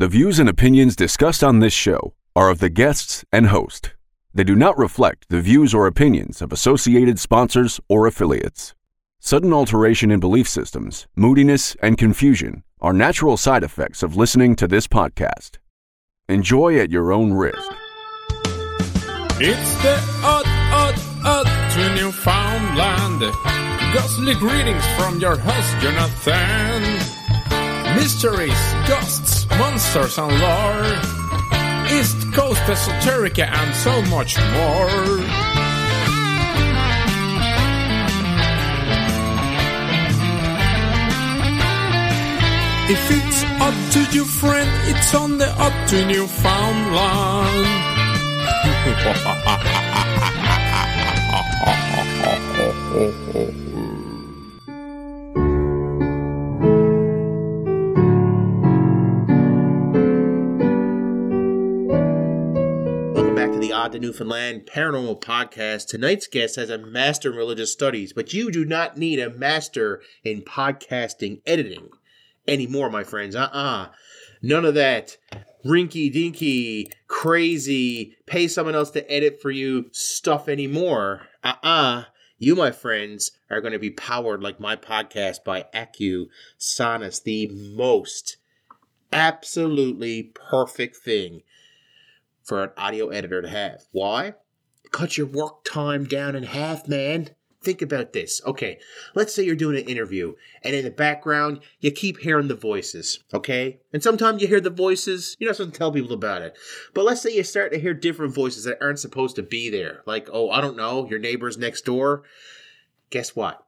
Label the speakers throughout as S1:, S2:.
S1: The views and opinions discussed on this show are of the guests and host. They do not reflect the views or opinions of associated sponsors or affiliates. Sudden alteration in belief systems, moodiness, and confusion are natural side effects of listening to this podcast. Enjoy at your own risk.
S2: It's the odd to Newfoundland. Ghostly greetings from your host, Jonathan. Mysteries, ghosts, monsters, and lore. East Coast esoterica and so much more. If it's odd to you, friend, it's on the Odd to Newfoundland.
S3: Welcome back to the Odd to Newfoundland Paranormal Podcast. Tonight's guest has a master in religious studies, but you do not need a master in podcasting editing anymore, my friends. None of that rinky-dinky, crazy, pay someone else to edit for you stuff anymore. You, my friends, are going to be powered like my podcast by AccuSonus, the most absolutely perfect thing for an audio editor to have. Why? Cut your work time down in half, man. Think about this. Okay, let's say you're doing an interview, and in the background, you keep hearing the voices, okay? And sometimes you hear the voices, you're not supposed to tell people about it. But let's say you start to hear different voices that aren't supposed to be there. Like, I don't know, your neighbor's next door. Guess what?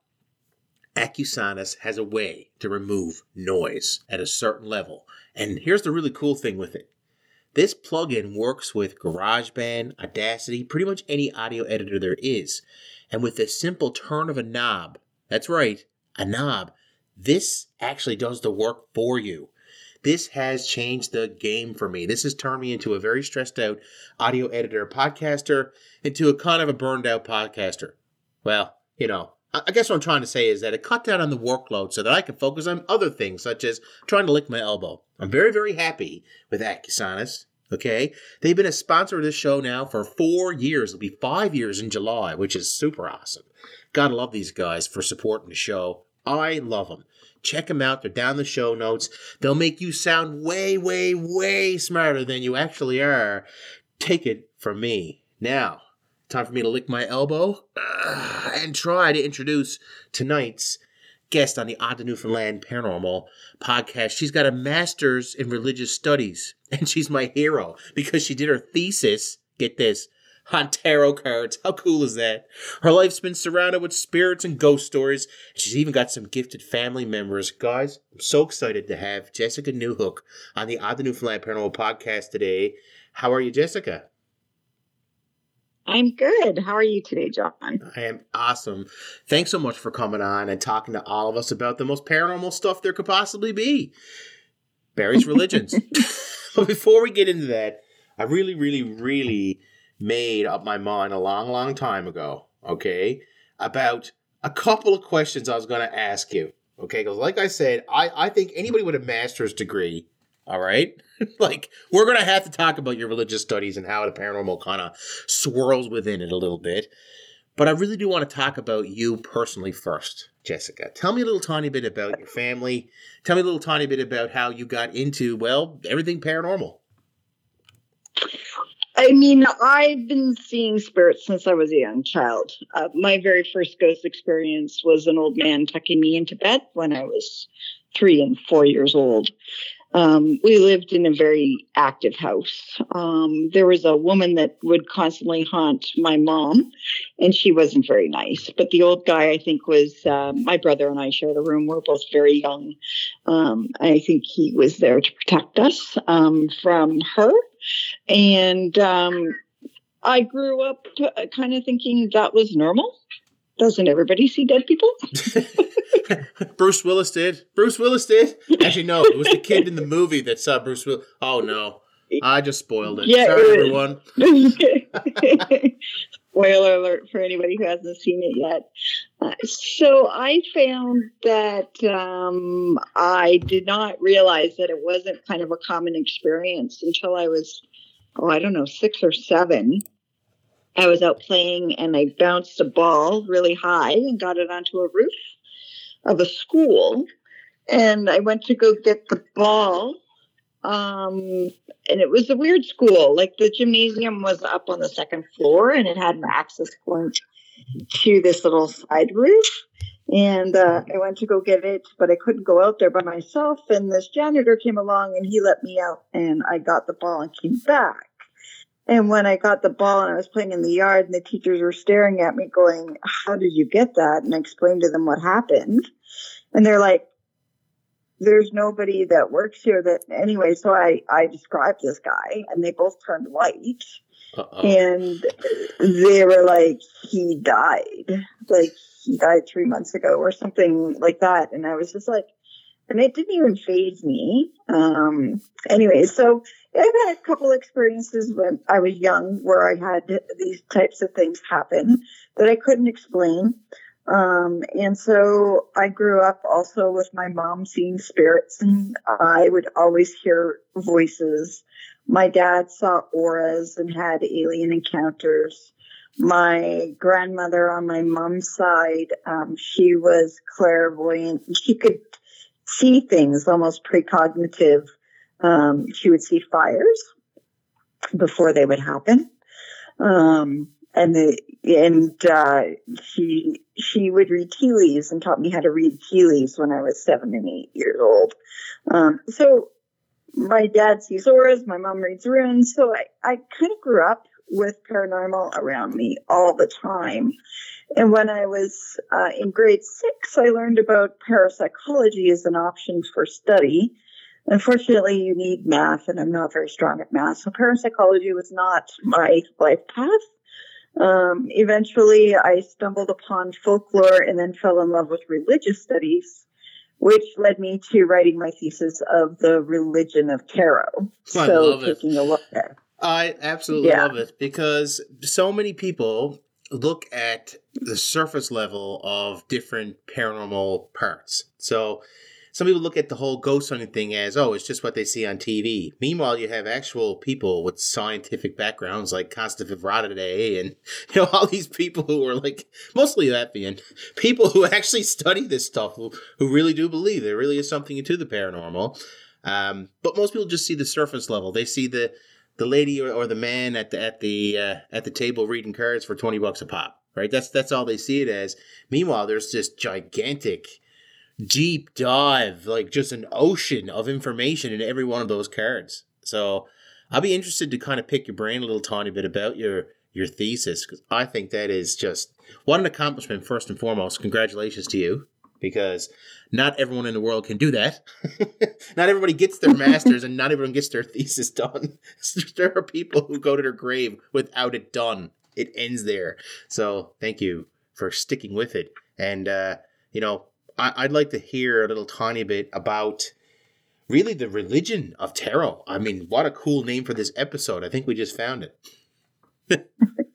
S3: AccuSonus has a way to remove noise at a certain level. And here's the really cool thing with it. This plugin works with GarageBand, Audacity, pretty much any audio editor there is. And with a simple turn of a knob, that's right, a knob, this actually does the work for you. This has changed the game for me. This has turned me into a very stressed out audio editor podcaster, into a kind of a burned out podcaster. Well, I guess what I'm trying to say is that it cut down on the workload so that I can focus on other things, such as trying to lick my elbow. I'm very, very happy with AccuSonus. Okay, they've been a sponsor of this show now for 4 years. It'll be 5 years in July, which is super awesome. Gotta love these guys for supporting the show. I love them. Check them out. They're down in the show notes. They'll make you sound way, way, way smarter than you actually are. Take it from me. Now, time for me to lick my elbow and try to introduce tonight's guest on the Odd to Newfoundland Paranormal Podcast. She's got a master's in religious studies, and she's my hero because she did her thesis, get this, on tarot cards. How cool is that? Her life's been surrounded with spirits and ghost stories. She's even got some gifted family members. Guys, I'm so excited to have Jessica Newhook on the Odd to Newfoundland Paranormal Podcast today. How are you, Jessica?
S4: I'm good. How are you today, John?
S3: I am awesome. Thanks so much for coming on and talking to all of us about the most paranormal stuff there could possibly be. Various religions. But before we get into that, I really, really, really made up my mind a long, long time ago, okay, about a couple of questions I was going to ask you, okay? Because like I said, I think anybody with a master's degree, all right? Like, we're going to have to talk about your religious studies and how the paranormal kind of swirls within it a little bit. But I really do want to talk about you personally first, Jessica. Tell me a little tiny bit about your family. Tell me a little tiny bit about how you got into, well, everything paranormal.
S4: I mean, I've been seeing spirits since I was a young child. My very first ghost experience was an old man tucking me into bed when I was 3 and 4 years old. We lived in a very active house. There was a woman that would constantly haunt my mom, and she wasn't very nice. But the old guy, I think, was my brother and I shared a room. We're both very young. I think he was there to protect us from her. And I grew up kind of thinking that was normal. Doesn't everybody see dead people?
S3: Bruce Willis did. Bruce Willis did. Actually, no. It was the kid in the movie that saw Bruce Willis. Oh, no. I just spoiled it. Yeah, sorry, everyone.
S4: Spoiler alert for anybody who hasn't seen it yet. So I found that I did not realize that it wasn't kind of a common experience until I was, I don't know, 6 or 7. I was out playing and I bounced a ball really high and got it onto a roof of a school. And I went to go get the ball. And it was a weird school. Like the gymnasium was up on the 2nd floor and it had an access point to this little side roof. And I went to go get it, but I couldn't go out there by myself. And this janitor came along and he let me out and I got the ball and came back. And when I got the ball and I was playing in the yard and the teachers were staring at me going, how did you get that? And I explained to them what happened. And they're like, there's nobody that works here that anyway. So I described this guy and they both turned white. And they were like, he died 3 months ago or something like that. And I was just like, and it didn't even faze me. Anyway, so I've had a couple experiences when I was young where I had these types of things happen that I couldn't explain. And so I grew up also with my mom seeing spirits, and I would always hear voices. My dad saw auras and had alien encounters. My grandmother on my mom's side, she was clairvoyant. She could see things, almost precognitive. She would see fires before they would happen. She would read tea leaves and taught me how to read tea leaves when I was 7 and 8 years old. So my dad sees auras, my mom reads runes. So I kind of grew up with paranormal around me all the time. And when I was in grade 6, I learned about parapsychology as an option for study. Unfortunately, you need math, and I'm not very strong at math. So parapsychology was not my life path. Eventually, I stumbled upon folklore and then fell in love with religious studies, which led me to writing my thesis of the religion of tarot.
S3: I love it.
S4: Taking a look at it.
S3: I absolutely love it because so many people look at the surface level of different paranormal parts. So some people look at the whole ghost hunting thing as, oh, it's just what they see on TV. Meanwhile, you have actual people with scientific backgrounds like Constantine Vradaday and all these people who are like, mostly Latvian, people who actually study this stuff, who really do believe there really is something to the paranormal. But most people just see the surface level. They see the lady or the man at the table reading cards for $20 a pop, right? That's all they see it as. Meanwhile, there's this gigantic deep dive, like just an ocean of information in every one of those cards. So I'll be interested to kind of pick your brain a little tiny bit about your thesis, because I think that is just what an accomplishment. First and foremost, congratulations to you, because not everyone in the world can do that. Not everybody gets their master's and not everyone gets their thesis done. There are people who go to their grave without it done. It ends there. So thank you for sticking with it. And, I'd like to hear a little tiny bit about really the religion of tarot. I mean, what a cool name for this episode. I think we just found it.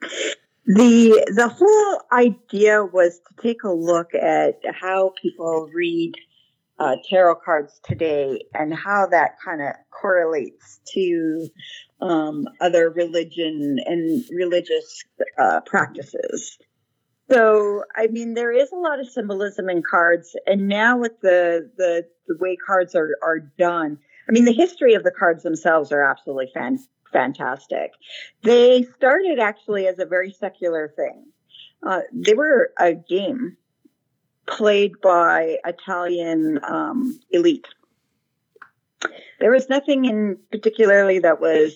S4: The whole idea was to take a look at how people read tarot cards today and how that kind of correlates to other religion and religious practices. So, I mean, there is a lot of symbolism in cards, and now with the way cards are done, I mean, the history of the cards themselves are absolutely fantastic. They started actually as a very secular thing. They were a game played by Italian elite. There was nothing in particularly that was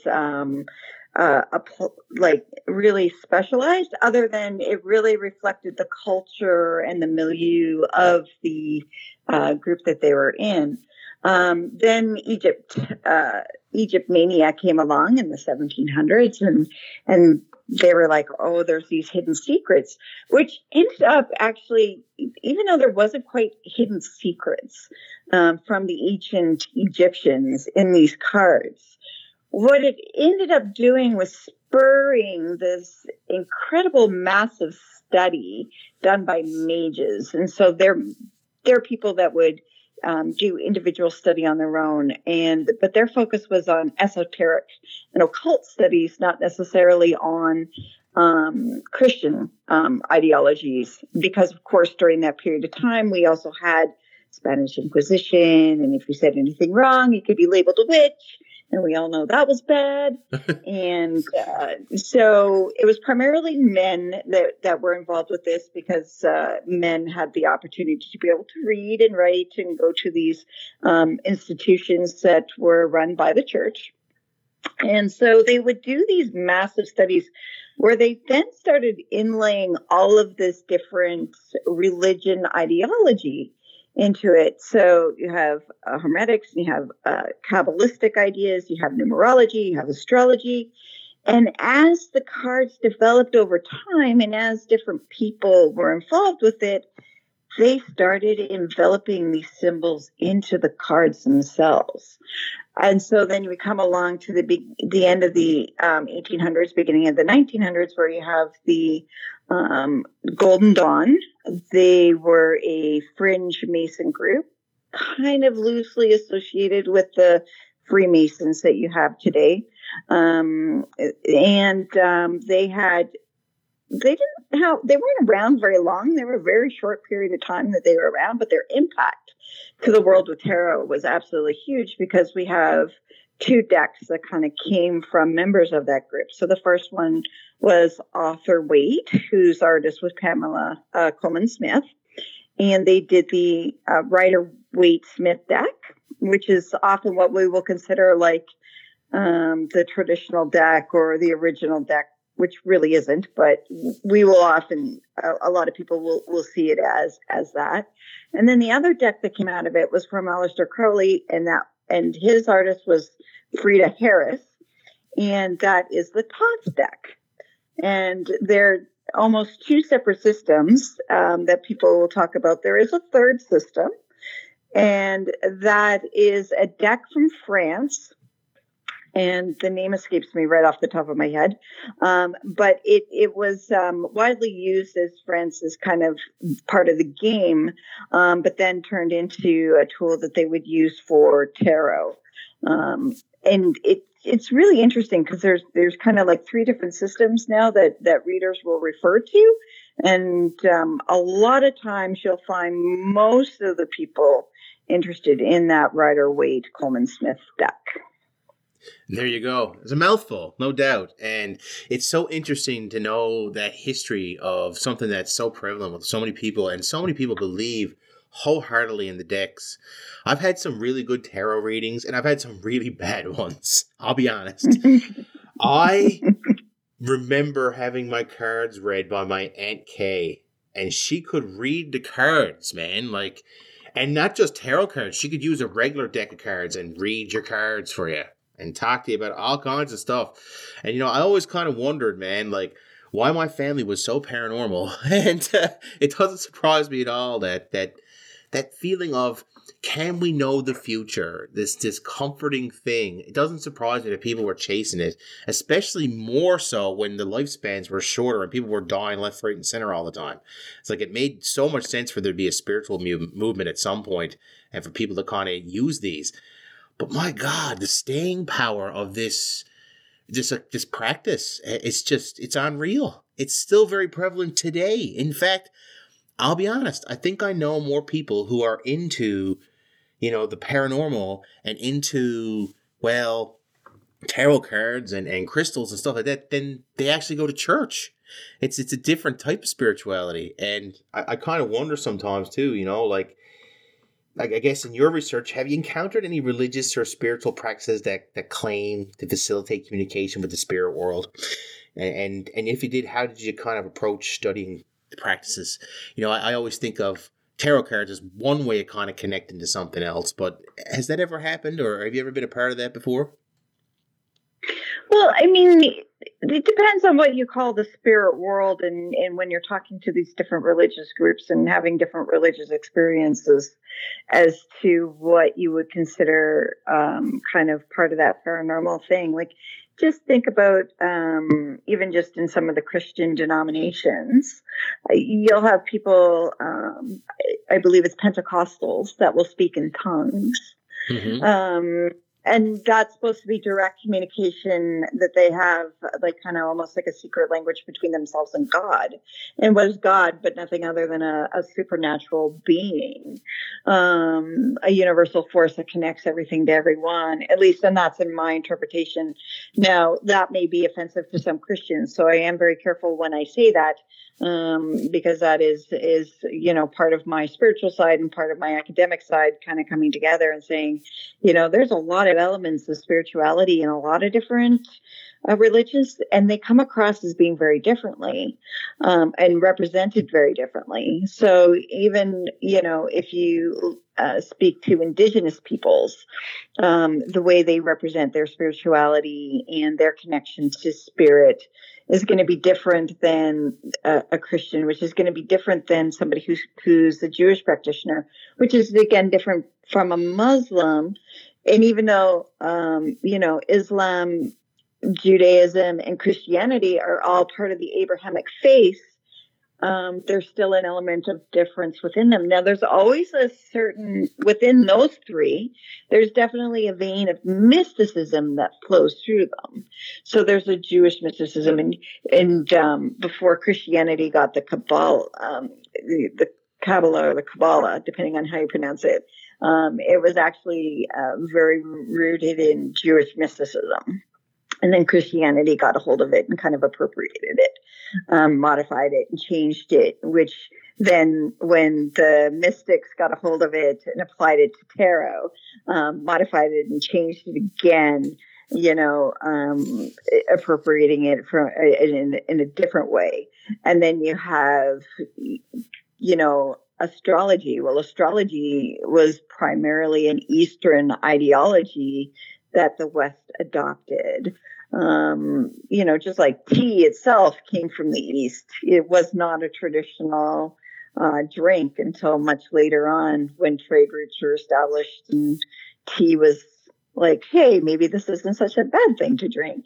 S4: really specialized, other than it really reflected the culture and the milieu of the group that they were in. Then Egypt Mania came along in the 1700s, and they were like, oh, there's these hidden secrets, which ended up actually, even though there wasn't quite hidden secrets from the ancient Egyptians in these cards, what it ended up doing was spurring this incredible, massive study done by mages. And so they're people that would do individual study on their own, but their focus was on esoteric and occult studies, not necessarily on Christian ideologies, because of course during that period of time we also had Spanish Inquisition, and if you said anything wrong you could be labeled a witch, and we all know that was bad. And so it was primarily men that were involved with this, because men had the opportunity to be able to read and write and go to these institutions that were run by the church. And so they would do these massive studies where they then started inlaying all of this different religion ideology into it. So you have Hermetics, you have Kabbalistic ideas, you have numerology, you have astrology. And as the cards developed over time, and as different people were involved with it, they started enveloping these symbols into the cards themselves. And so then we come along to the end of the 1800s, beginning of the 1900s, where you have the Golden Dawn. They were a fringe Mason group, kind of loosely associated with the Freemasons that you have today. They weren't around very long. They were a very short period of time that they were around, but their impact to the world of tarot was absolutely huge, because we have two decks that kind of came from members of that group. So the first one was Arthur Waite, whose artist was Pamela Colman Smith. And they did the Rider-Waite-Smith deck, which is often what we will consider like the traditional deck or the original deck, which really isn't, but we will often, a lot of people will see it as that. And then the other deck that came out of it was from Aleister Crowley, and his artist was Frida Harris, and that is the Thoth deck. And they're almost two separate systems that people will talk about. There is a third system, and that is a deck from France. And the name escapes me right off the top of my head. But it was widely used as France's kind of part of the game, but then turned into a tool that they would use for tarot. And it's really interesting, because there's kind of like three different systems now that readers will refer to. And a lot of times you'll find most of the people interested in that Rider-Waite-Colman-Smith deck.
S3: There you go. It's a mouthful, no doubt. And it's so interesting to know that history of something that's so prevalent with so many people, and so many people believe wholeheartedly in the decks. I've had some really good tarot readings, and I've had some really bad ones. I'll be honest. I remember having my cards read by my Aunt Kay, and she could read the cards, man. And not just tarot cards. She could use a regular deck of cards and read your cards for you and talk to you about all kinds of stuff. And, I always kind of wondered, man, why my family was so paranormal. And it doesn't surprise me at all that feeling of, can we know the future? This comforting thing. It doesn't surprise me that people were chasing it, especially more so when the lifespans were shorter and people were dying left, right, and center all the time. It's like it made so much sense for there to be a spiritual movement at some point, and for people to kind of use these. But my God, the staying power of this practice, it's unreal. It's still very prevalent today. In fact, I'll be honest, I think I know more people who are into, the paranormal and into, tarot cards and crystals and stuff like that than they actually go to church. It's a different type of spirituality. And I kind of wonder sometimes too, I guess in your research, have you encountered any religious or spiritual practices that claim to facilitate communication with the spirit world? And if you did, how did you kind of approach studying the practices? I always think of tarot cards as one way of kind of connecting to something else, but has that ever happened, or have you ever been a part of that before?
S4: Well, I mean, it depends on what you call the spirit world, and when you're talking to these different religious groups and having different religious experiences as to what you would consider kind of part of that paranormal thing. Like, just think about even just in some of the Christian denominations, you'll have people, I believe it's Pentecostals, that will speak in tongues. Mm-hmm. And that's supposed to be direct communication that they have, like kind of almost like a secret language between themselves and God. And what is God but nothing other than a supernatural being, a universal force that connects everything to everyone, at least, and that's in my interpretation. Now, that may be offensive to some Christians, so I am very careful when I say that, because that is part of my spiritual side and part of my academic side kind of coming together and saying, there's a lot of elements of spirituality in a lot of different religions, and they come across as being very differently and represented very differently. So even, if you speak to indigenous peoples, the way they represent their spirituality and their connection to spirit is going to be different than a Christian, which is going to be different than somebody who's a Jewish practitioner, which is, again, different from a Muslim. And even though, Islam, Judaism, and Christianity are all part of the Abrahamic faith, there's still an element of difference within them. Now, there's always within those three, there's definitely a vein of mysticism that flows through them. So there's a Jewish mysticism, and before Christianity got the Kabbalah, the Kabbalah or the Kabbalah, depending on how you pronounce it, it was actually very rooted in Jewish mysticism. And then Christianity got a hold of it and kind of appropriated it, modified it and changed it, which then when the mystics got a hold of it and applied it to tarot, modified it and changed it again, appropriating it in a different way. And then you have, astrology. Well, astrology was primarily an Eastern ideology that the West adopted. Just like tea itself came from the East. It was not a traditional drink until much later on when trade routes were established, and tea was like, hey, maybe this isn't such a bad thing to drink,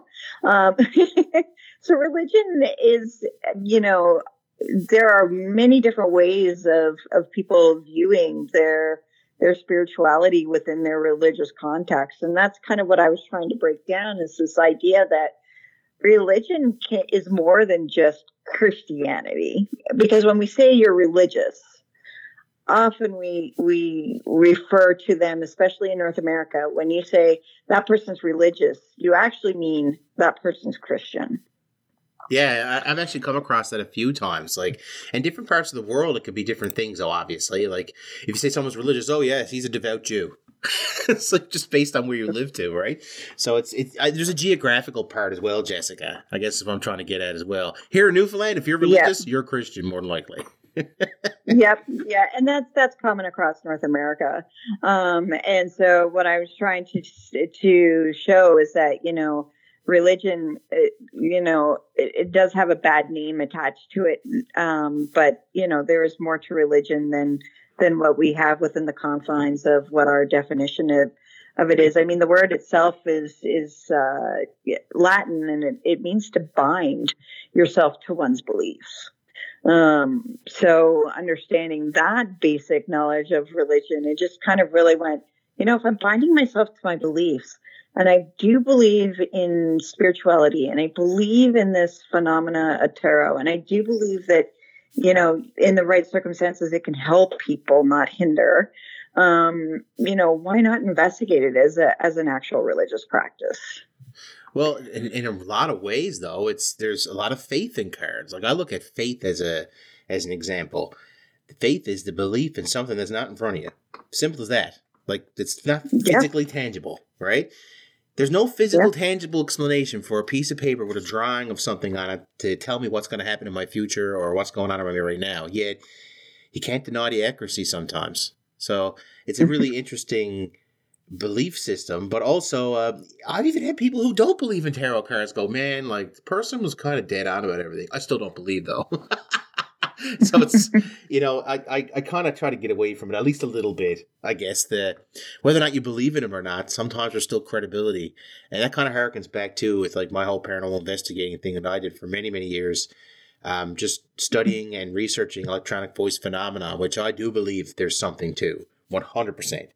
S4: So religion is, there are many different ways of people viewing their spirituality within their religious context. And that's kind of what I was trying to break down, is this idea that religion is more than just Christianity. Because when we say you're religious, often we refer to them, especially in North America, when you say that person's religious, you actually mean that person's Christian.
S3: Yeah, I've actually come across that a few times. Like, in different parts of the world, it could be different things, though, obviously. Like, if you say someone's religious, oh, yes, he's a devout Jew. It's like just based on where you live to, right? So there's a geographical part as well, Jessica. I guess is what I'm trying to get at as well. Here in Newfoundland, if you're religious, you're Christian, more than likely.
S4: Yep. Yeah. And that's common across North America. And so what I was trying to show is that, religion, it does have a bad name attached to it. But, there is more to religion than what we have within the confines of what our definition of it is. I mean, the word itself is Latin, and it means to bind yourself to one's beliefs. So understanding that basic knowledge of religion, it just kind of really went, if I'm binding myself to my beliefs, and I do believe in spirituality, and I believe in this phenomena of tarot, and I do believe that, in the right circumstances, it can help people, not hinder. Why not investigate it as an actual religious practice?
S3: Well, in a lot of ways, though, there's a lot of faith in cards. Like, I look at faith as an example. Faith is the belief in something that's not in front of you. Simple as that. Like, it's not physically tangible, right? There's no physical, tangible explanation for a piece of paper with a drawing of something on it to tell me what's going to happen in my future or what's going on around me right now. Yet, you can't deny the accuracy sometimes. So, it's a really interesting belief system, but also I've even had people who don't believe in tarot cards go, man, like the person was kind of dead on about everything. I still don't believe though. So it's, I kind of try to get away from it at least a little bit. I guess whether or not you believe in them or not, sometimes there's still credibility, and that kind of harkens back to with like my whole paranormal investigating thing that I did for many, many years. Just studying and researching electronic voice phenomena, which I do believe there's something to, 100%.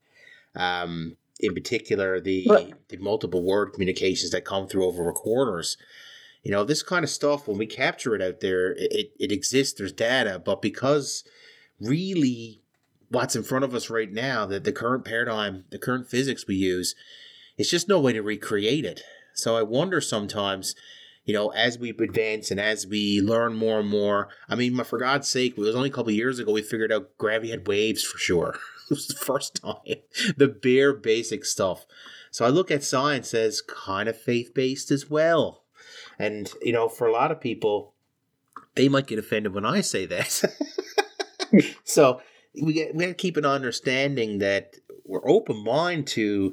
S3: In particular, the multiple word communications that come through over recorders. This kind of stuff, when we capture it out there, it exists, there's data, but because really what's in front of us right now, the current paradigm, the current physics we use, it's just no way to recreate it. So I wonder sometimes, as we advance and as we learn more and more, I mean, for God's sake, it was only a couple of years ago we figured out gravity had waves for sure. It was the first time. The bare basic stuff. So I look at science as kind of faith-based as well. And, for a lot of people, they might get offended when I say that. So we got to keep an understanding that we're open mind to,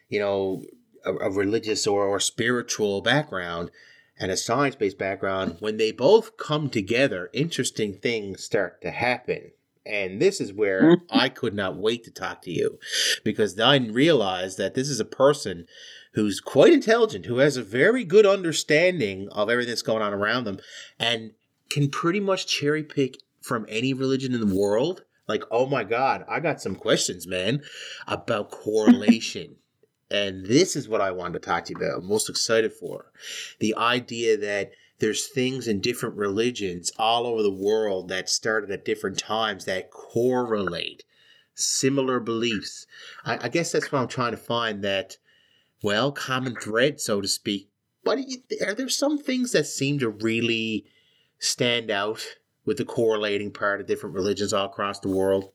S3: a religious or spiritual background and a science-based background. When they both come together, interesting things start to happen. And this is where I could not wait to talk to you, because I realized that this is a person who's quite intelligent, who has a very good understanding of everything that's going on around them, and can pretty much cherry pick from any religion in the world. Like, oh my God, I got some questions, man, about correlation. And this is what I wanted to talk to you about. I'm most excited for. The idea that there's things in different religions all over the world that started at different times that correlate. Similar beliefs. I guess that's what I'm trying to find, that, well, common thread, so to speak. But are there some things that seem to really stand out with the correlating part of different religions all across the world?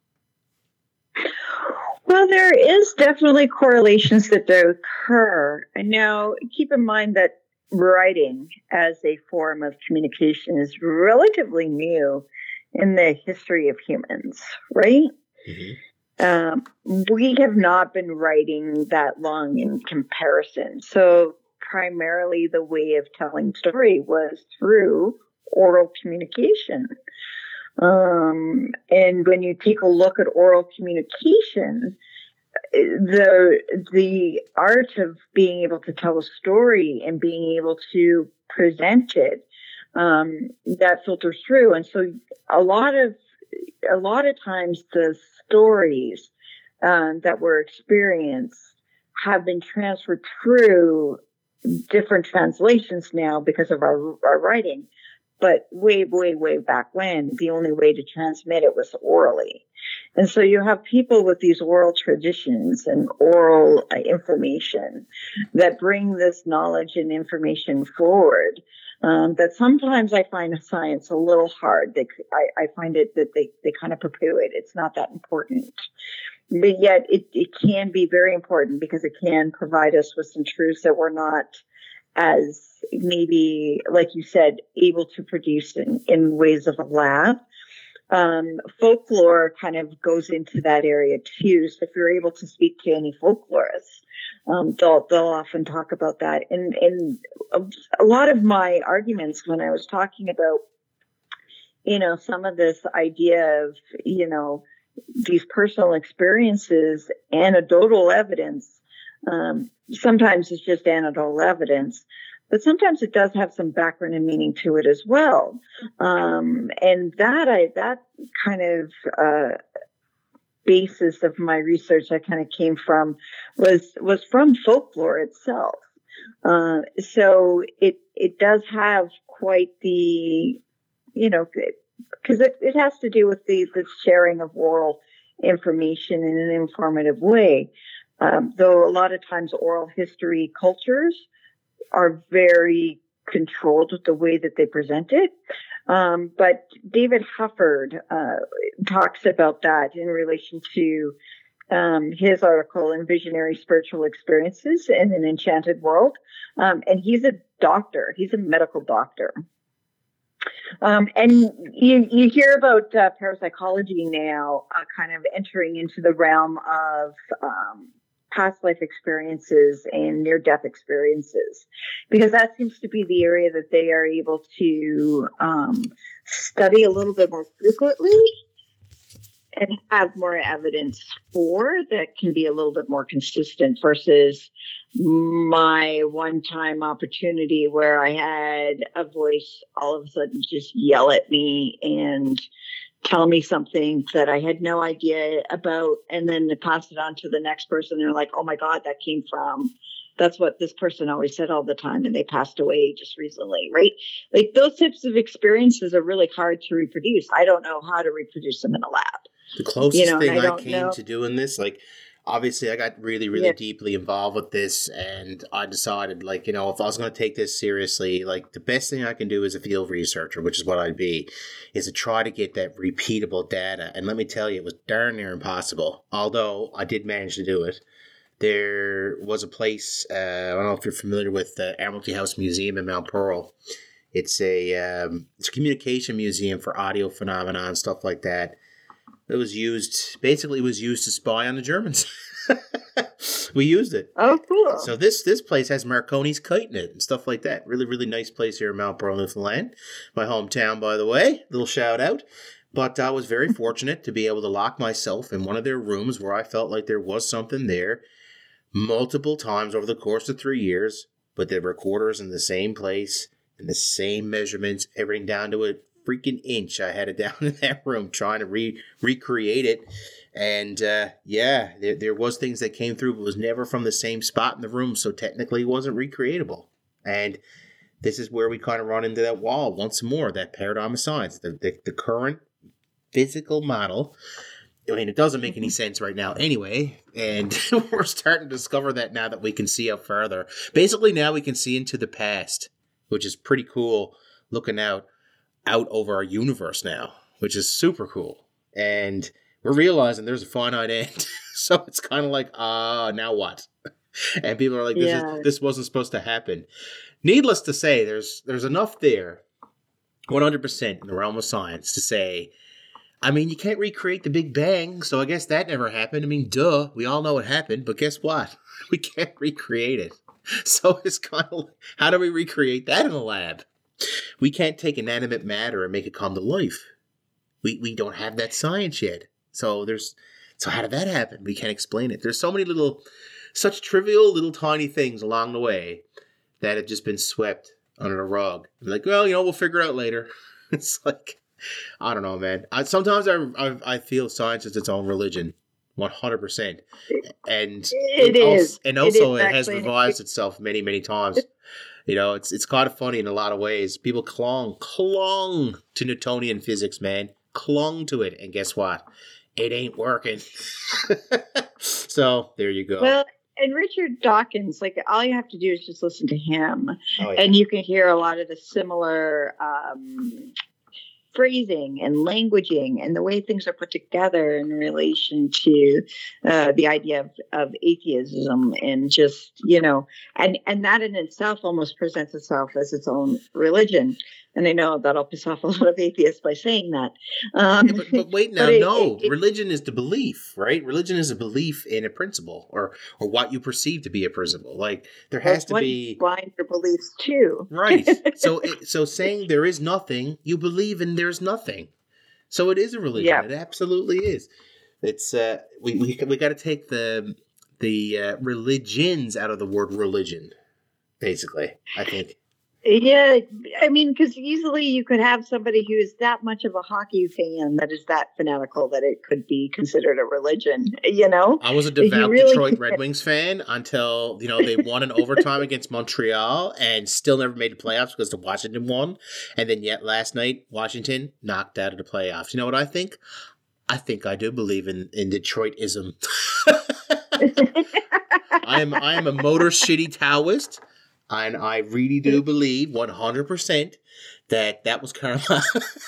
S4: Well, there is definitely correlations that occur. And now, keep in mind that writing as a form of communication is relatively new in the history of humans, right? Mm-hmm. We have not been writing that long in comparison. So primarily the way of telling story was through oral communication. And when you take a look at oral communication, the art of being able to tell a story and being able to present it, that filters through. And so a lot of times the stories that were experienced have been transferred through different translations now because of our writing. But way, way, way back when, the only way to transmit it was orally. And so you have people with these oral traditions and oral information that bring this knowledge and information forward. That sometimes I find science a little hard. I find it that they kind of poo-poo it. It's not that important. But yet it can be very important because it can provide us with some truths that we're not as maybe, like you said, able to produce in ways of a lab. Folklore kind of goes into that area too. So if you're able to speak to any folklorists, they'll often talk about that. And a lot of my arguments when I was talking about, some of this idea of, these personal experiences, anecdotal evidence, sometimes it's just anecdotal evidence, but sometimes it does have some background and meaning to it as well. And that kind of basis of my research I kind of came from was from folklore itself. So it does have quite the, because it has to do with the sharing of oral information in an informative way. Though a lot of times oral history cultures are very controlled with the way that they present it. But David Hufford talks about that in relation to his article in Visionary Spiritual Experiences in an Enchanted World. And he's a doctor. He's a medical doctor. And you hear about parapsychology now kind of entering into the realm of past life experiences and near-death experiences, because that seems to be the area that they are able to study a little bit more frequently and have more evidence for, that can be a little bit more consistent versus my one-time opportunity where I had a voice all of a sudden just yell at me and tell me something that I had no idea about, and then to pass it on to the next person. They're like, oh my God, that came from, that's what this person always said all the time, and they passed away just recently, right? Like those types of experiences are really hard to reproduce. I don't know how to reproduce them in a lab.
S3: The closest thing I came to doing this, like, obviously I got really, really deeply involved with this, and I decided, like, if I was going to take this seriously, like, the best thing I can do as a field researcher, which is what I'd be, is to try to get that repeatable data. And let me tell you, it was darn near impossible, although I did manage to do it. There was a place, I don't know if you're familiar with the Admiralty House Museum in Mount Pearl. It's a communication museum for audio phenomena and stuff like that. It was used to spy on the Germans. We used it.
S4: Oh, cool.
S3: So this place has Marconi's kite in it and stuff like that. Really, really nice place here in Mount Pearl, Newfoundland. My hometown, by the way. Little shout out. But I was very fortunate to be able to lock myself in one of their rooms where I felt like there was something there multiple times over the course of 3 years. But the recorders in the same place and the same measurements, everything down to a freaking inch. I had it down in that room trying to recreate it. And there was things that came through, but it was never from the same spot in the room. So technically it wasn't recreatable. And this is where we kind of run into that wall once more, that paradigm of science, the current physical model. I mean, it doesn't make any sense right now anyway. And we're starting to discover that now that we can see up further. Basically, now we can see into the past, which is pretty cool, looking out over our universe now, which is super cool. And we're realizing there's a finite end. So it's kind of like, now what? And people are like, this wasn't supposed to happen. Needless to say, there's enough there, 100% in the realm of science, to say, I mean, you can't recreate the Big Bang, so I guess that never happened. I mean, duh, we all know it happened, but guess what? We can't recreate it. So it's kind of like, how do we recreate that in a lab? We can't take inanimate matter and make it come to life. We don't have that science yet. So how did that happen? We can't explain it. There's so many such trivial little tiny things along the way that have just been swept under the rug. Like, well, we'll figure it out later. It's like, I don't know, man. Sometimes I feel science is its own religion, 100%. And it has revised itself many, many times. It's kind of funny in a lot of ways. People clung to Newtonian physics, man. Clung to it, and guess what? It ain't working. So there you go.
S4: Well, and Richard Dawkins, like, all you have to do is just listen to him, and you can hear a lot of the similar phrasing and languaging and the way things are put together in relation to the idea of atheism, and just, and that in itself almost presents itself as its own religion. And I know that'll piss off a lot of atheists by saying that.
S3: But wait now, religion is the belief, right? Religion is a belief in a principle, or what you perceive to be a principle. Like, there has to be
S4: blind your beliefs too,
S3: right? So saying there is nothing, you believe in there's nothing. So it is a religion. Yeah. It absolutely is. It's we got to take the religions out of the word religion, basically, I think.
S4: Yeah, I mean, because easily you could have somebody who is that much of a hockey fan that is that fanatical that it could be considered a religion, I
S3: was a devout Detroit Red Wings fan until, they won in overtime against Montreal and still never made the playoffs because the Washington won. And then yet last night, Washington knocked out of the playoffs. You know what I think? I think I do believe in Detroitism. I am a Motor City Taoist. And I really do believe 100% that was Carolina.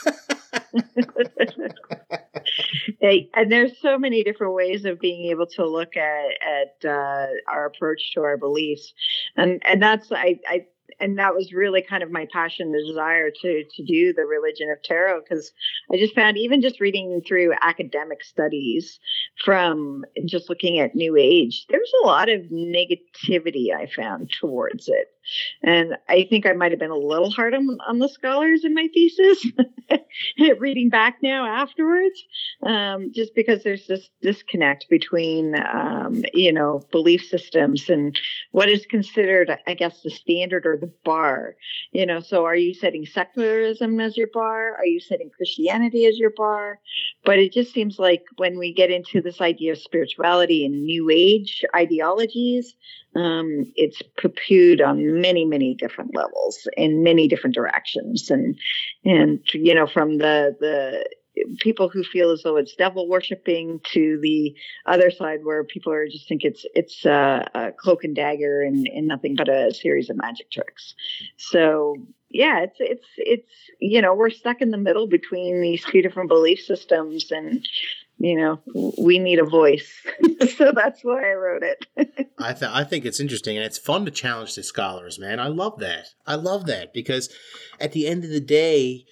S4: Hey, and there's so many different ways of being able to look at our approach to our beliefs, and that's and that was really kind of my passion, the desire to do the religion of tarot, because I just found, even just reading through academic studies from just looking at New Age, there's a lot of negativity I found towards it. And I think I might have been a little hard on the scholars in my thesis, reading back now afterwards, just because there's this disconnect between, belief systems and what is considered, I guess, the standard or the bar. So are you setting secularism as your bar? Are you setting Christianity as your bar? But it just seems like when we get into this idea of spirituality and New Age ideologies, it's poo-pooed on many, many different levels in many different directions. And from the people who feel as though it's devil worshiping to the other side where people are just think it's a cloak and dagger and nothing but a series of magic tricks. So yeah, it's we're stuck in the middle between these two different belief systems, and we need a voice. So that's why I wrote it.
S3: I think it's interesting, and it's fun to challenge the scholars, man. I love that because at the end of the day,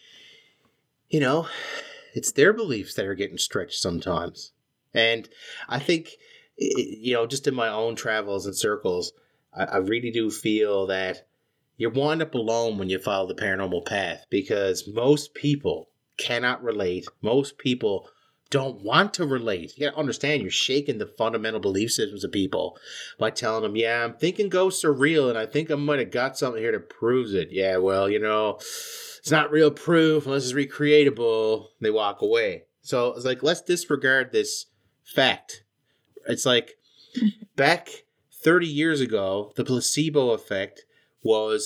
S3: it's their beliefs that are getting stretched sometimes. And I think, just in my own travels and circles, I really do feel that you wind up alone when you follow the paranormal path, because most people cannot relate. Most people don't want to relate. You gotta understand, you're shaking the fundamental belief systems of people by telling them, yeah, I'm thinking ghosts are real, and I think I might have got something here that proves it. Yeah, well, it's not real proof unless it's recreatable. They walk away. So it's like, let's disregard this fact. It's like back 30 years ago, the placebo effect was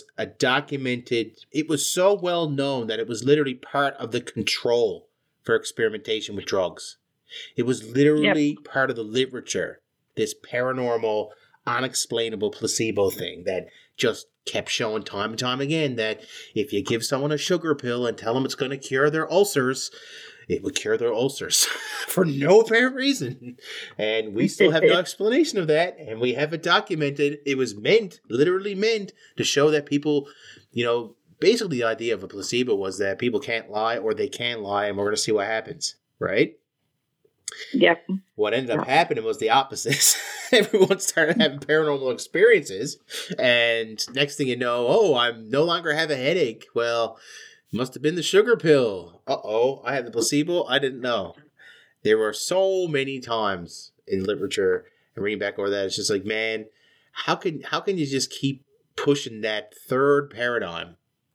S3: it was so well known that it was literally part of the control for experimentation with drugs. It was literally part of the literature, this paranormal, unexplainable placebo thing that just kept showing time and time again that if you give someone a sugar pill and tell them it's going to cure their ulcers, it would cure their ulcers for no apparent reason. And we still have no explanation of that. And we have it documented. It was literally meant to show that people, basically the idea of a placebo was that people can't lie, or they can lie, and we're going to see what happens, right?
S4: Yep.
S3: What ended up happening was the opposite. Everyone started having paranormal experiences, and next thing you know, I no longer have a headache. Well, must have been the sugar pill. I had the placebo. I didn't know. There were so many times in literature and reading back over that, it's just like, man, how can you just keep pushing that third paradigm?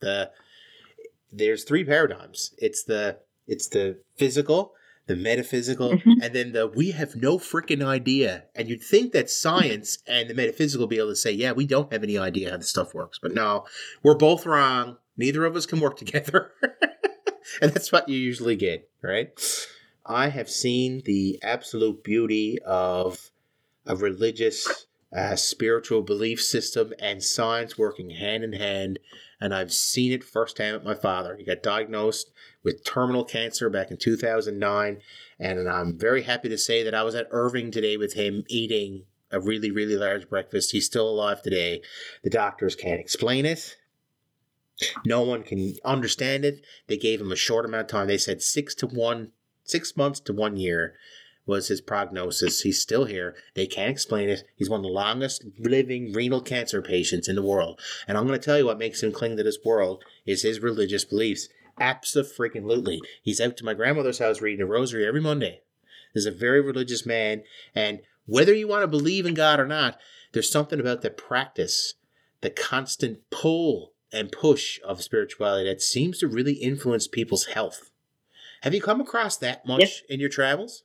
S3: There's three paradigms. It's the physical, the metaphysical, and then we have no freaking idea. And you'd think that science and the metaphysical be able to say, yeah, we don't have any idea how this stuff works. But no, we're both wrong. Neither of us can work together. And that's what you usually get, right? I have seen the absolute beauty of a religious, spiritual belief system and science working hand in hand. And I've seen it firsthand with my father. He got diagnosed with terminal cancer back in 2009. And I'm very happy to say that I was at Irving today with him eating a really, really large breakfast. He's still alive today. The doctors can't explain it. No one can understand it. They gave him a short amount of time. They said 6 months to 1 year was his prognosis. He's still here. They can't explain it. He's one of the longest living renal cancer patients in the world. And I'm going to tell you what makes him cling to this world is his religious beliefs. Abso-freaking-lutely. He's out to my grandmother's house reading a rosary every Monday. He's a very religious man. And whether you want to believe in God or not, there's something about the practice, the constant pull and push of spirituality that seems to really influence people's health. Have you come across that much in your travels?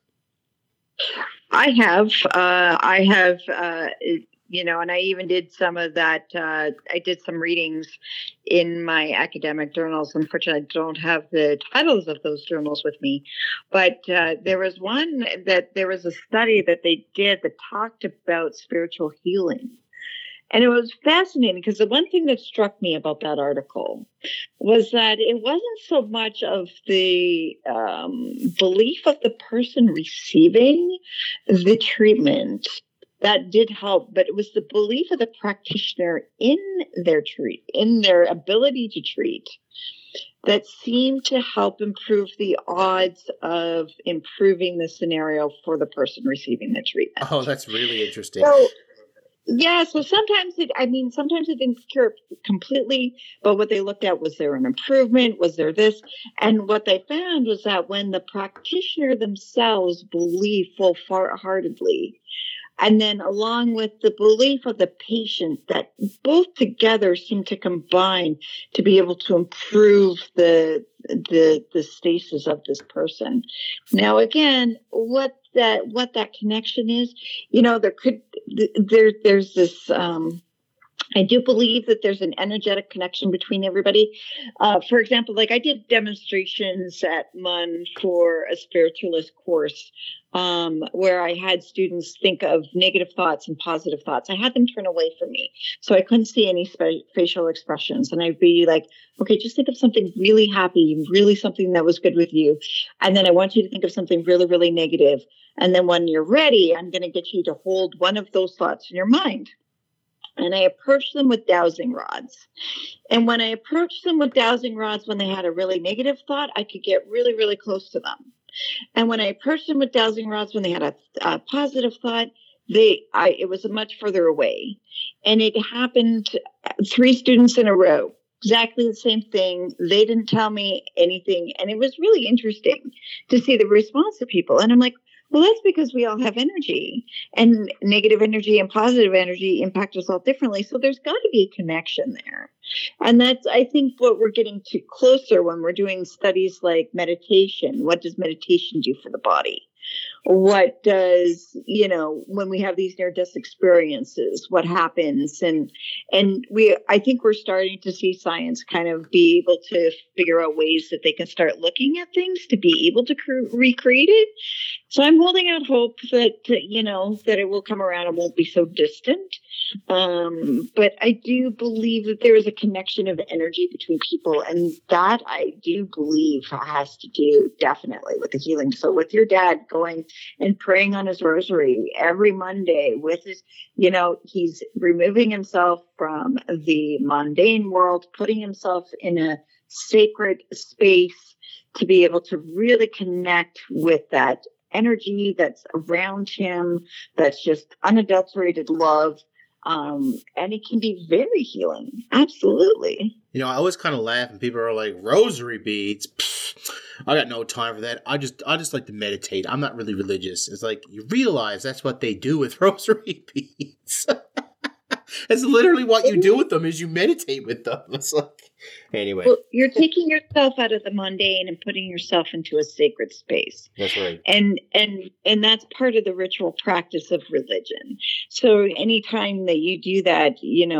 S4: I have, and I even did some of that. I did some readings in my academic journals. Unfortunately, I don't have the titles of those journals with me, but there was a study that they did that talked about spiritual healing. And it was fascinating because the one thing that struck me about that article was that it wasn't so much of the belief of the person receiving the treatment that did help, but it was the belief of the practitioner in their ability to treat that seemed to help improve the odds of improving the scenario for the person receiving the treatment.
S3: Oh, that's really interesting.
S4: So, yeah, so sometimes it didn't cure completely, but what they looked at, was there an improvement? Was there this? And what they found was that when the practitioner themselves believed full-heartedly, and then along with the belief of the patient, that both together seem to combine to be able to improve the stasis of this person. Now, again, what that connection is, there's this, I do believe that there's an energetic connection between everybody. For example, like I did demonstrations at MUN for a spiritualist course, where I had students think of negative thoughts and positive thoughts. I had them turn away from me, so I couldn't see any facial expressions. And I'd be like, okay, just think of something really happy, really something that was good with you. And then I want you to think of something really, really negative. And then when you're ready, I'm going to get you to hold one of those thoughts in your mind. And I approached them with dowsing rods. And when I approached them with dowsing rods, when they had a really negative thought, I could get really, really close to them. And when I approached them with dowsing rods, when they had a positive thought, it was much further away. And it happened 3 students in a row, exactly the same thing. They didn't tell me anything. And it was really interesting to see the response of people. And I'm like, well, that's because we all have energy, and negative energy and positive energy impact us all differently. So there's got to be a connection there. And that's, I think, what we're getting to closer when we're doing studies like meditation. What does meditation do for the body? What does, when we have these near-death experiences, what happens? And I think we're starting to see science kind of be able to figure out ways that they can start looking at things to be able to recreate it. So I'm holding out hope that, that it will come around and won't be so distant. But I do believe that there is a connection of energy between people, and that I do believe has to do definitely with the healing. So with your dad going and praying on his rosary every Monday with his, he's removing himself from the mundane world, putting himself in a sacred space to be able to really connect with that energy that's around him, that's just unadulterated love. And it can be very healing. Absolutely.
S3: I always kind of laugh when people are like, rosary beads. Pfft, I got no time for that. I just like to meditate. I'm not really religious. It's like, you realize that's what they do with rosary beads. That's literally what you do with them, is you meditate with them. It's like, anyway.
S4: Well, you're taking yourself out of the mundane and putting yourself into a sacred space.
S3: That's right.
S4: And that's part of the ritual practice of religion. So anytime that you do that,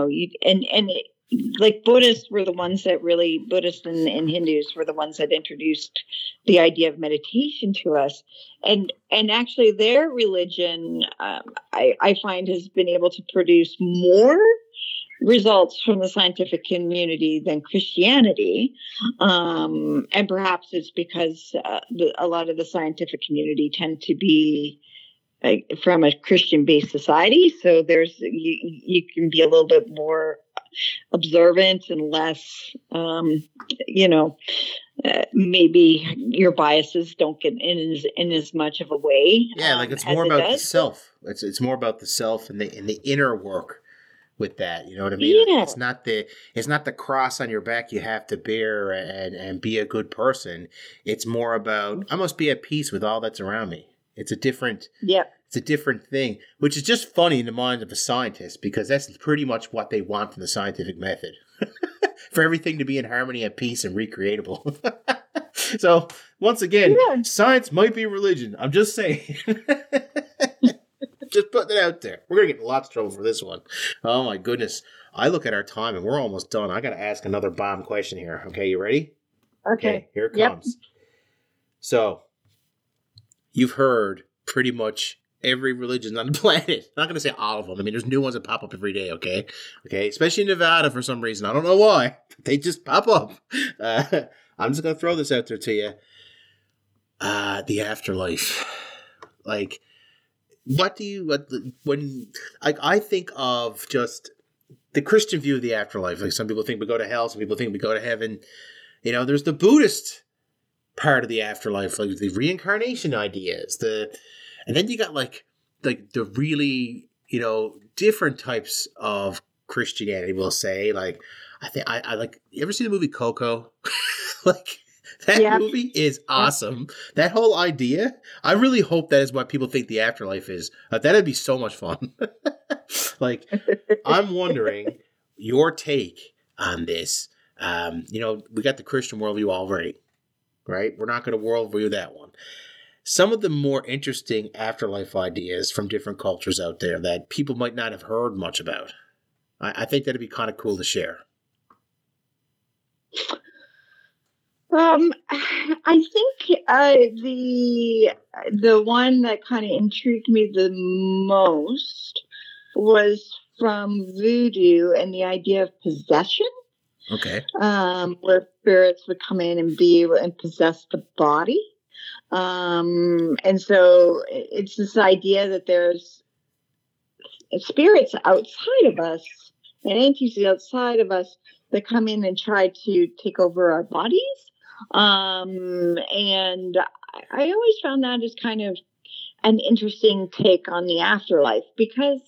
S4: like Buddhists were the ones that really, Buddhists and Hindus were the ones that introduced the idea of meditation to us. And actually their religion, I find, has been able to produce more results from the scientific community than Christianity. And perhaps it's because a lot of the scientific community tend to be from a Christian-based society. So you can be a little bit more observant and less, maybe your biases don't get in as much of a way.
S3: Yeah, like it's more about the self. It's more about the self and the inner work with that. You know what I mean?
S4: Yeah.
S3: It's not the cross on your back you have to bear and be a good person. It's more about, I must be at peace with all that's around me. It's a different thing, which is just funny in the mind of a scientist, because that's pretty much what they want from the scientific method. For everything to be in harmony and peace and recreatable. So, once again, science might be religion. I'm just saying. Just putting it out there. We're going to get in lots of trouble for this one. Oh, my goodness. I look at our time, and we're almost done. I got to ask another bomb question here. Okay, you ready?
S4: Okay.
S3: Here it comes. So, you've heard pretty much every religion on the planet. I'm not going to say all of them. I mean, there's new ones that pop up every day, okay? Okay, especially in Nevada for some reason. I don't know why. They just pop up. I'm just going to throw this out there to you. The afterlife. Like, what do you when I think of just the Christian view of the afterlife? Like some people think we go to hell, some people think we go to heaven. You know, there's the Buddhist part of the afterlife, like the reincarnation ideas. And then you got like the really, you know, different types of Christianity. We'll say, like, I think I like. You ever see the movie Coco? Like. That movie is awesome. That whole idea, I really hope that is what people think the afterlife is. That'd be so much fun. Like, I'm wondering your take on this. You know, we got the Christian worldview already, right? We're not going to worldview that one. Some of the more interesting afterlife ideas from different cultures out there that people might not have heard much about. I think that'd be kind of cool to share.
S4: I think the one that kind of intrigued me the most was from Voodoo and the idea of possession.
S3: Okay.
S4: Where spirits would come in and be able and possess the body. And so it's this idea that there's spirits outside of us and entities outside of us that come in and try to take over our bodies. And I always found that as kind of an interesting take on the afterlife, because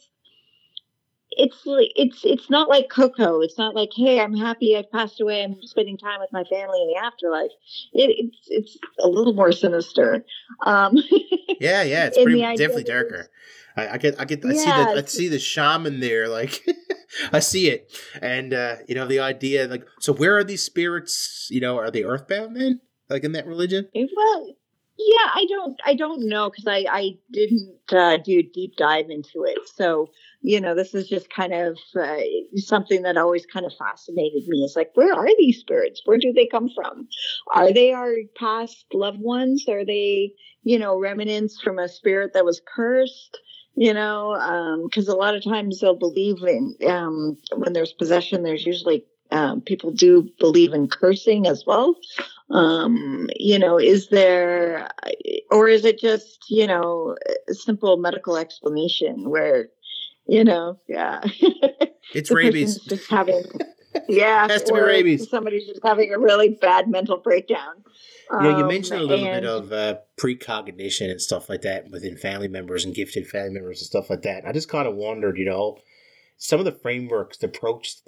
S4: it's not like Coco. It's not like, hey, I'm happy I passed away, I'm spending time with my family in the afterlife. It's a little more sinister.
S3: Yeah, it's pretty definitely darker. I see the shaman there, like I see it. And you know, the idea, like, so where are these spirits, you know, are they earthbound then? Like in that religion?
S4: Well, yeah, I don't know, because I didn't do a deep dive into it. So, you know, this is just kind of something that always kind of fascinated me. It's like, where are these spirits? Where do they come from? Are they our past loved ones? Are they, you know, remnants from a spirit that was cursed? You know, because a lot of times they'll believe in, when there's possession, there's usually people do believe in cursing as well. You know, is there, or is it just, you know, a simple medical explanation where, you know,
S3: it's rabies.
S4: Just having, it
S3: has to be rabies.
S4: Somebody's just having a really bad mental breakdown.
S3: You mentioned a little bit of precognition and stuff like that within family members and gifted family members and stuff like that. I just kind of wondered, you know, some of the frameworks, the approach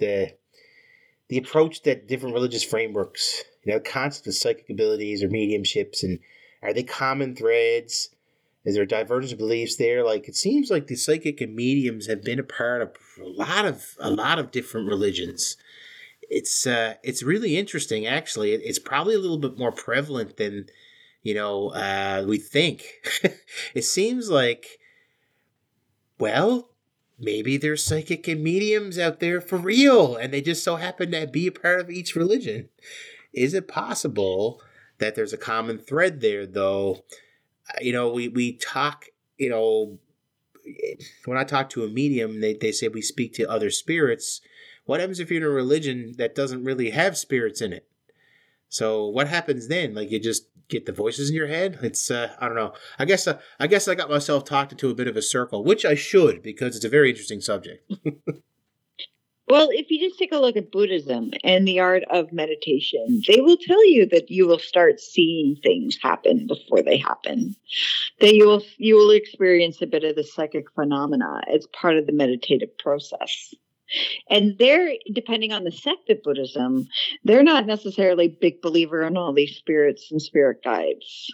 S3: that different religious frameworks, you know, concept of psychic abilities or mediumships, and are they common threads? Is there divergence of beliefs there? Like, it seems like the psychic and mediums have been a part of a lot of different religions. It's really interesting, actually. It's probably a little bit more prevalent than, you know, we think. It seems like, well, maybe there's psychic and mediums out there for real, and they just so happen to be a part of each religion. Is it possible that there's a common thread there, though? You know, we talk, you know, when I talk to a medium, they say we speak to other spirits. What happens if you're in a religion that doesn't really have spirits in it? So what happens then? Like, you just get the voices in your head? It's, I don't know. I guess I got myself talked into a bit of a circle, which I should, because it's a very interesting subject.
S4: Well, if you just take a look at Buddhism and the art of meditation, they will tell you that you will start seeing things happen before they happen. That you will experience a bit of the psychic phenomena as part of the meditative process. And they're, depending on the sect of Buddhism, they're not necessarily a big believer in all these spirits and spirit guides.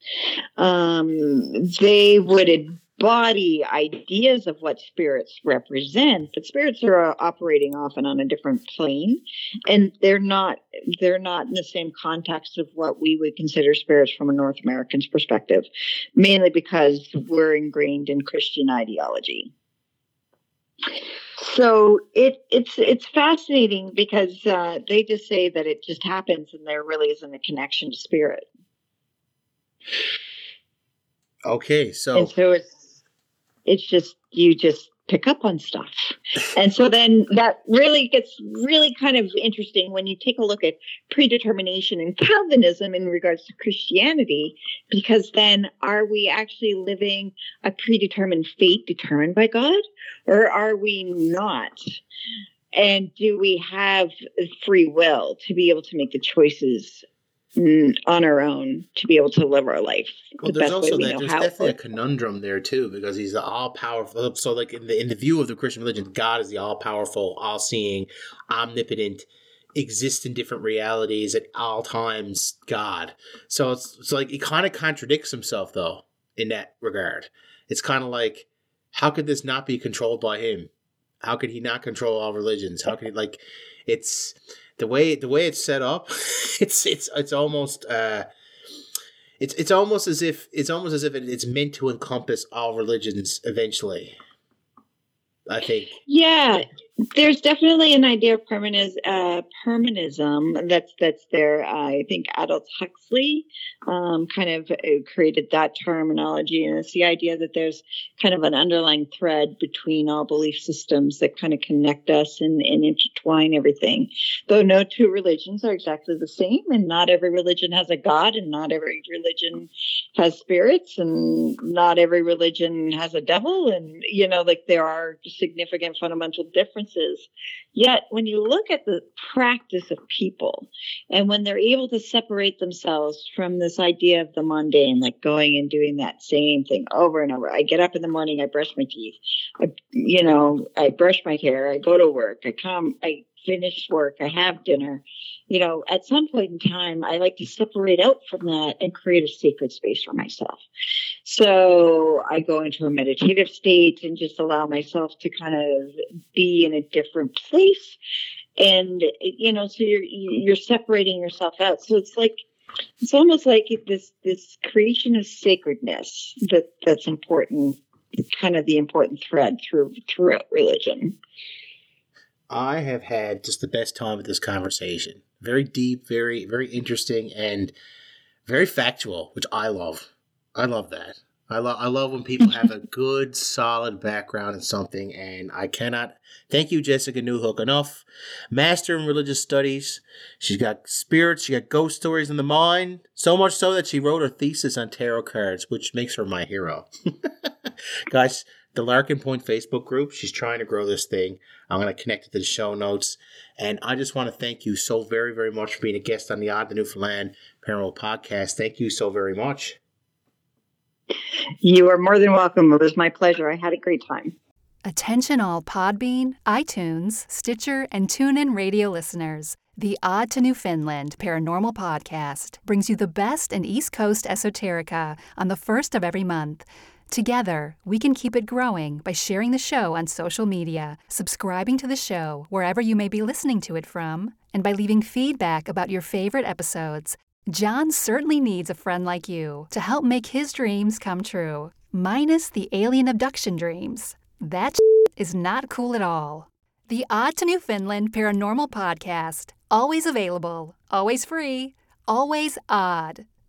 S4: They would embody ideas of what spirits represent, but spirits are operating often on a different plane, and they're not in the same context of what we would consider spirits from a North American's perspective, mainly because we're ingrained in Christian ideology. So it's fascinating, because they just say that it just happens and there really isn't a connection to spirit.
S3: Okay, so...
S4: And so it's just, you just pick up on stuff. And so then that really gets really kind of interesting when you take a look at predetermination and Calvinism in regards to Christianity, because then are we actually living a predetermined fate determined by God, or are we not? And do we have free will to be able to make the choices on our own to be able to live our life?
S3: Well, there's also that. There's definitely a conundrum there too, because he's the all-powerful. So, like in the view of the Christian religion, God is the all-powerful, all-seeing, omnipotent, exists in different realities at all times God. So it's like he kind of contradicts himself though in that regard. It's kind of like, how could this not be controlled by him? How could he not control all religions? How could he, like, it's the way it's set up. It's almost it's almost as if it's meant to encompass all religions eventually, I think. Yeah, there's definitely an idea of permanism that's there. I think Aldous Huxley kind of created that terminology, and it's the idea that there's kind of an underlying thread between all belief systems that kind of connect us and intertwine everything. Though no two religions are exactly the same, and not every religion has a God, and not every religion has spirits, and not every religion has a devil, and like there are significant fundamental differences. Yet when you look at the practice of people, and when they're able to separate themselves from this idea of the mundane, like going and doing that same thing over and over. I get up in the morning, I brush my teeth, I brush my hair, I go to work, I come, I finish work, I have dinner. At some point in time, I like to separate out from that and create a sacred space for myself. So I go into a meditative state and just allow myself to kind of be in a different place. And, so you're separating yourself out. So it's almost like this creation of sacredness that's important, kind of the important thread throughout religion. I have had just the best time with this conversation. Very deep, very, very interesting, and very factual, which I love. I love that. I love when people have a good, solid background in something, and I cannot thank you, Jessica Newhook, enough. Master in Religious Studies. She's got spirits, she got ghost stories in the mind, so much so that she wrote her thesis on tarot cards, which makes her my hero. Guys, the Larkin Point Facebook group, she's trying to grow this thing. I'm going to connect it to the show notes. And I just want to thank you so very, very much for being a guest on the Odd to Newfoundland Paranormal Podcast. Thank you so very much. You are more than welcome. It was my pleasure. I had a great time.
S5: Attention all Podbean, iTunes, Stitcher, and TuneIn radio listeners. The Odd to Newfoundland Paranormal Podcast brings you the best in East Coast esoterica on the first of every month. Together, we can keep it growing by sharing the show on social media, subscribing to the show wherever you may be listening to it from, and by leaving feedback about your favorite episodes. John certainly needs a friend like you to help make his dreams come true, minus the alien abduction dreams. That is not cool at all. The Odd to Newfoundland Paranormal Podcast, always available, always free, always odd.